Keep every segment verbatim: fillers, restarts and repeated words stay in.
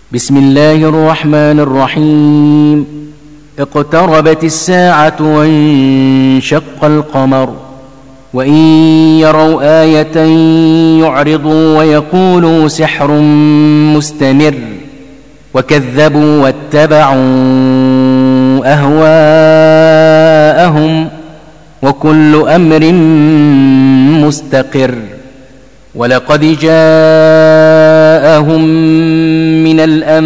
بسم الله الرحمن الرحيم. اقتربت الساعة وانشق القمر وإن يروا آية يعرضوا ويقولوا سحر مستمر وكذبوا واتبعوا أهواءهم وكل أمر مستقر. ولقد جاءهم من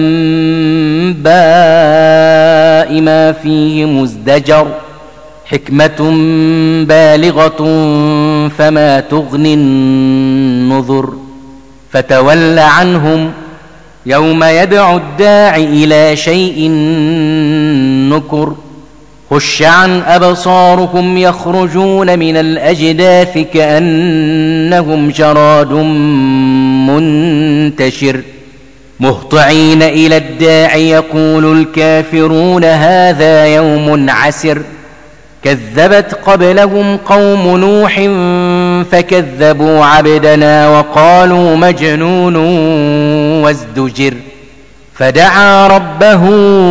الأنباء ما فيه مزدجر حكمة بالغة فما تغني النذر. فتول عنهم يوم يدعو الداع إلى شيء نكر. خش عن أبصارهم يخرجون من الأجداث كأنهم جراد منتشر مهطعين إلى الداع يقول الكافرون هذا يوم عسر. كذبت قبلهم قوم نوح فكذبوا عبدنا وقالوا مجنون وازدجر. فدعا ربه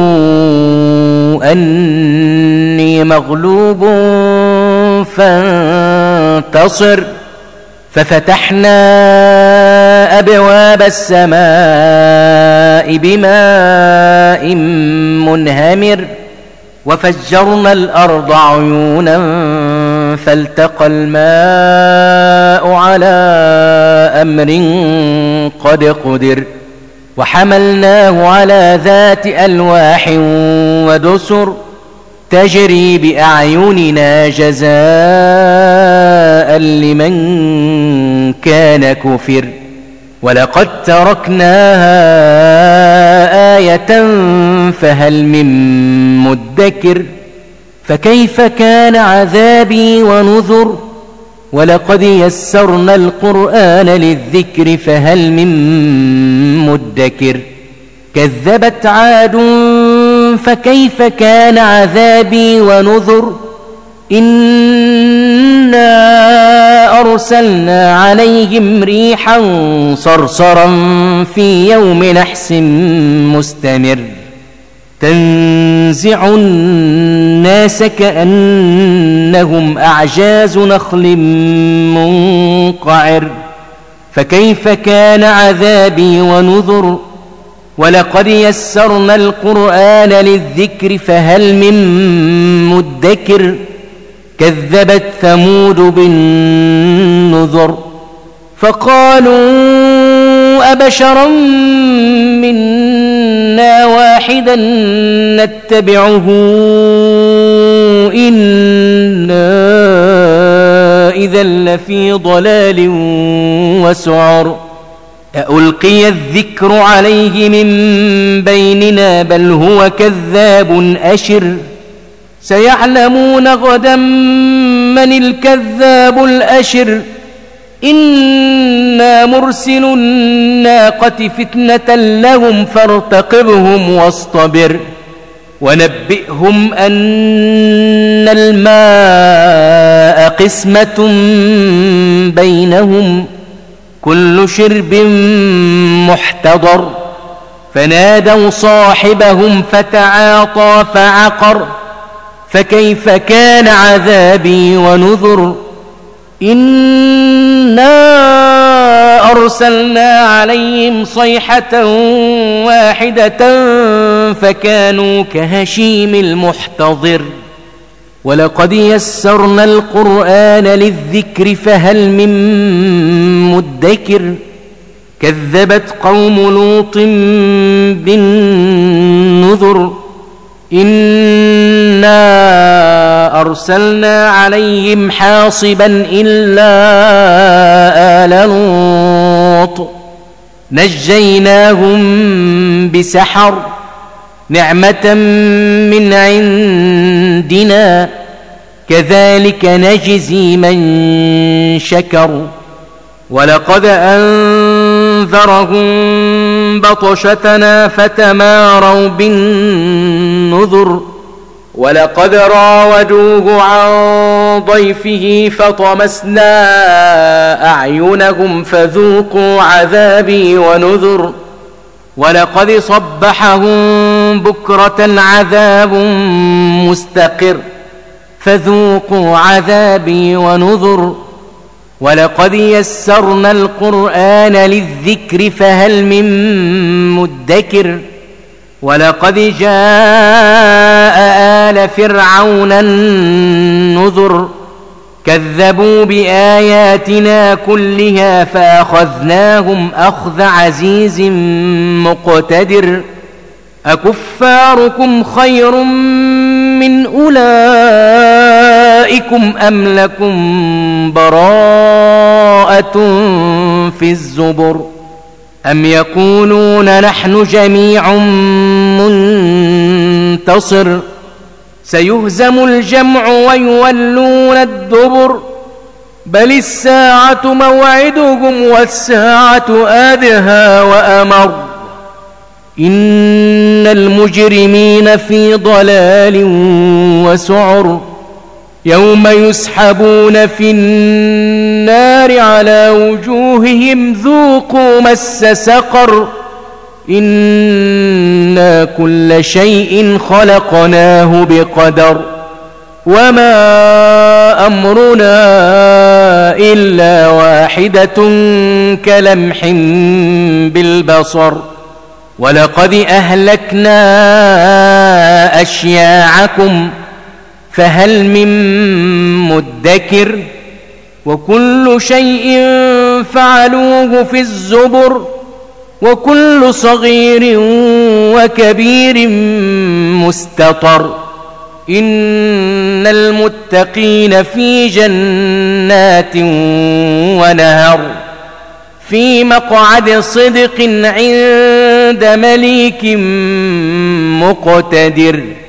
أني مغلوب فانتصر. ففتحنا أبواب السماء بماء منهمر وفجرنا الأرض عيونا فالتقى الماء على أمر قد قدر. وحملناه على ذات ألواح ودسر تجري بأعيننا جزاء لمن كان كفر. ولقد تركناها آية فهل من مدكر. فكيف كان عذابي ونذر. ولقد يسرنا القرآن للذكر فهل من مدكر. كذبت عاد فكيف كان عذابي ونذر. إنا أرسلنا عليهم ريحا صرصرا في يوم نحس مستمر تنزع الناس كأنهم أعجاز نخل منقعر. فكيف كان عذابي ونذر. ولقد يسرنا القرآن للذكر فهل من مدكر. كذبت ثمود بالنذر فقالوا أبشرا منا واحدا نتبعه إنا إذا لفي ضلال وسعر. ألقي الذكر عليه من بيننا بل هو كذاب أشر. سيعلمون غدا من الكذاب الأشر. إنا مرسل الناقة فتنة لهم فارتقبهم واصطبر. ونبئهم أن الماء قسمة بينهم كل شرب محتضر. فنادوا صاحبهم فتعاطى فعقر. فكيف كان عذابي ونذر. إنا أرسلنا عليهم صيحة واحدة فكانوا كهشيم المحتضر. ولقد يسرنا القرآن للذكر فهل من مدكر. كذبت قوم لوط بالنذر. إنا أرسلنا عليهم حاصبا إلا آل لوط نجيناهم بسحر نعمة من عندنا كذلك نجزي من شكر. ولقد أنذرهم بطشتنا فتماروا بالنذر. ولقد راودوه عن ضيفه فطمسنا أعينهم فذوقوا عذابي ونذر. ولقد صبحهم بكرة عذاب مستقر فذوقوا عذابي ونذر ولقد يسرنا القرآن للذكر فهل من مدكر ولقد جاء آل فرعون النذر كذبوا بآياتنا كلها فأخذناهم أخذ عزيز مقتدر أكفاركم خير من أولئكم أم لكم براءة في الزبر أم يقولون نحن جميع منتصر سيهزم الجمع ويولون الدبر بل الساعة موعدهم والساعة أدهى وأمر إن المجرمين في ضلال وسعر يوم يسحبون في النار على وجوههم ذوقوا مس سقر إنا كل شيء خلقناه بقدر وما أمرنا إلا واحدة كلمح بالبصر ولقد أهلكنا أشياعكم فهل من مدكر وكل شيء فعلوه في الزبر وكل صغير وكبير مستطر إن المتقين في جنات ونهر في مقعد صدق عند مليك مقتدر.